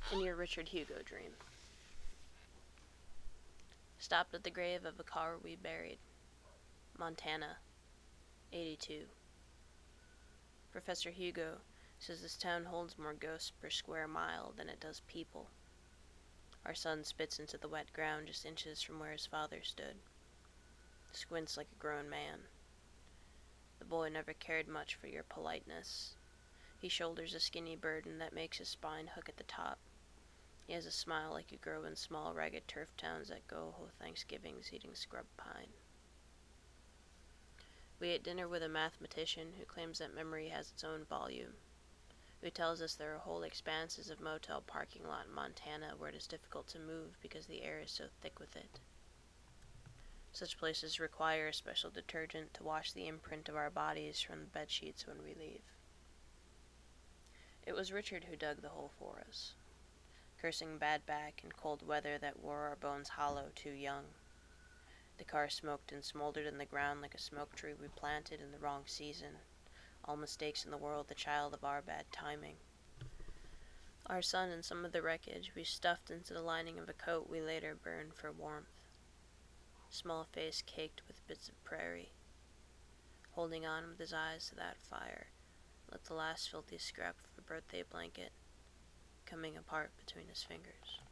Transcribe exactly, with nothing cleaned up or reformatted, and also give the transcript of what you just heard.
in your Richard Hugo dream. Stopped at the grave of a car we buried. Montana, eighty-two. Professor Hugo says this town holds more ghosts per square mile than it does people. Our son spits into the wet ground just inches from where his father stood. Squints like a grown man. The boy never cared much for your politeness. He shoulders a skinny burden that makes his spine hook at the top. He has a smile like you grow in small, ragged turf towns that go whole Thanksgivings eating scrub pine. We ate dinner with a mathematician who claims that memory has its own volume, who tells us there are whole expanses of motel parking lot in Montana where it is difficult to move because the air is so thick with it. Such places require a special detergent to wash the imprint of our bodies from the bed sheets when we leave. It was Richard who dug the hole for us, cursing bad back and cold weather that wore our bones hollow too young. The car smoked and smoldered in the ground like a smoke tree we planted in the wrong season, all mistakes in the world the child of our bad timing. Our son and some of the wreckage we stuffed into the lining of a coat we later burned for warmth. Small face caked with bits of prairie. Holding on with his eyes to that fire, let the last filthy scrap of a birthday blanket coming apart between his fingers.